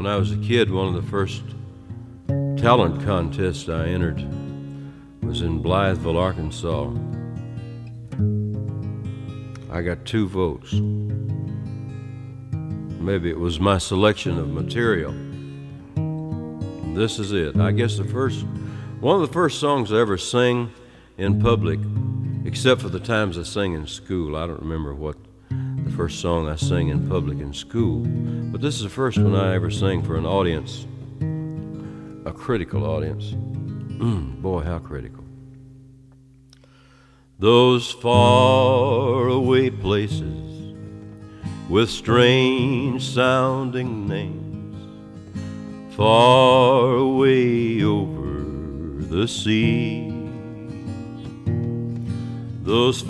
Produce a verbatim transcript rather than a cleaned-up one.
when I was a kid, one of the first talent contests I entered was in Blytheville, Arkansas. I got two votes. Maybe it was my selection of material. This is it. I guess the first, one of the first songs I ever sang in public, except for the times I sang in school. I don't remember what the first song I sang in public in school, but this is the first one I ever sang for an audience, a critical audience. Boy, how critical. Those faraway places with strange sounding names, far away over the sea. Those